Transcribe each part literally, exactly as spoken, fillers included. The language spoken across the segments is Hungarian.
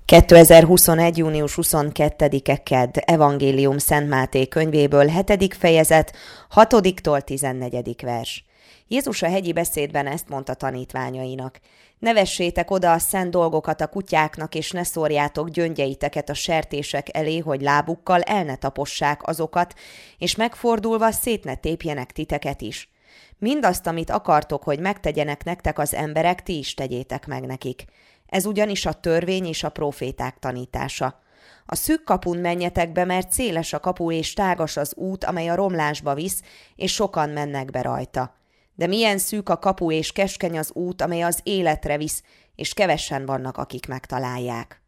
kétezer-huszonegy. június huszonkettedike kedd, Evangélium Szent Máté könyvéből, hetedik fejezet, hatodiktól tizennegyedik vers. Jézus a hegyi beszédben ezt mondta tanítványainak: Ne vessétek oda a szent dolgokat a kutyáknak, és ne szórjátok gyöngyeiteket a sertések elé, hogy lábukkal el ne tapossák azokat, és megfordulva szét ne tépjenek titeket is. Mindazt, amit akartok, hogy megtegyenek nektek az emberek, ti is tegyétek meg nekik. Ez ugyanis a törvény és a próféták tanítása. A szűk kapun menjetek be, mert széles a kapu és tágas az út, amely a romlásba visz, és sokan mennek be rajta. De milyen szűk a kapu és keskeny az út, amely az életre visz, és kevesen vannak, akik megtalálják.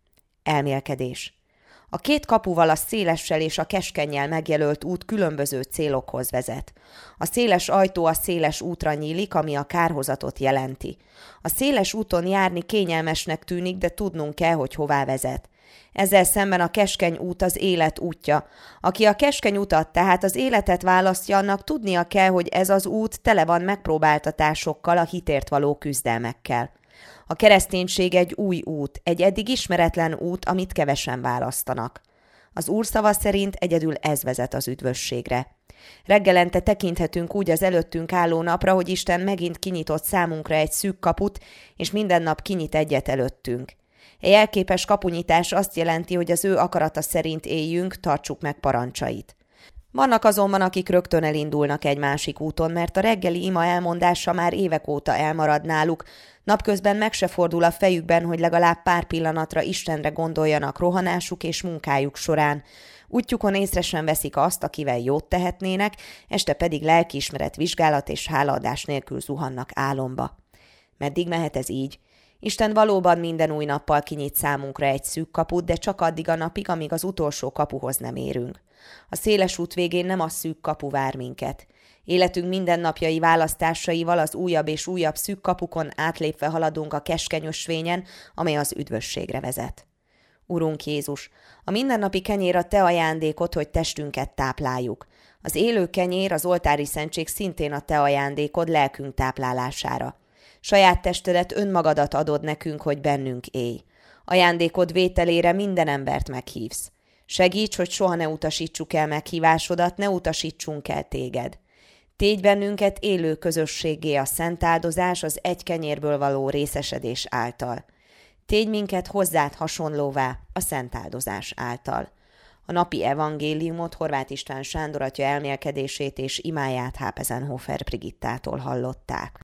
Elmélkedés. A két kapuval, a szélessel és a keskennyel megjelölt út különböző célokhoz vezet. A széles ajtó a széles útra nyílik, ami a kárhozatot jelenti. A széles úton járni kényelmesnek tűnik, de tudnunk kell, hogy hová vezet. Ezzel szemben a keskeny út az élet útja. Aki a keskeny utat, tehát az életet választja, annak tudnia kell, hogy ez az út tele van megpróbáltatásokkal, a hitért való küzdelmekkel. A kereszténység egy új út, egy eddig ismeretlen út, amit kevesen választanak. Az Úr szava szerint egyedül ez vezet az üdvösségre. Reggelente tekinthetünk úgy az előttünk álló napra, hogy Isten megint kinyitott számunkra egy szűk kaput, és minden nap kinyit egyet előttünk. Egy jelképes kapunyítás azt jelenti, hogy az ő akarata szerint éljünk, tartsuk meg parancsait. Vannak azonban, akik rögtön elindulnak egy másik úton, mert a reggeli ima elmondása már évek óta elmarad náluk, napközben meg se fordul a fejükben, hogy legalább pár pillanatra Istenre gondoljanak rohanásuk és munkájuk során. Útjukon észre sem veszik azt, akivel jót tehetnének, este pedig lelkiismeret vizsgálat és hálaadás nélkül zuhannak álomba. Meddig mehet ez így? Isten valóban minden új nappal kinyit számunkra egy szűk kaput, de csak addig a napig, amíg az utolsó kapuhoz nem érünk. A széles út végén nem a szűk kapu vár minket. Életünk mindennapjai választásaival az újabb és újabb szűk kapukon átlépve haladunk a keskeny ösvényen, amely az üdvösségre vezet. Urunk Jézus, a mindennapi kenyér a Te ajándékod, hogy testünket tápláljuk. Az élő kenyér, az oltári szentség szintén a Te ajándékod lelkünk táplálására. Saját testedet, önmagadat adod nekünk, hogy bennünk élj. Ajándékod vételére minden embert meghívsz. Segíts, hogy soha ne utasítsuk el meghívásodat, ne utasítsunk el téged. Tégy bennünket élő közösséggé a szent áldozás, az egy kenyérből való részesedés által. Tégy minket hozzád hasonlóvá a szent áldozás által. A napi evangéliumot Horváth István Sándor atya elmélkedését és imáját Hápezenhofer Brigittától hallották.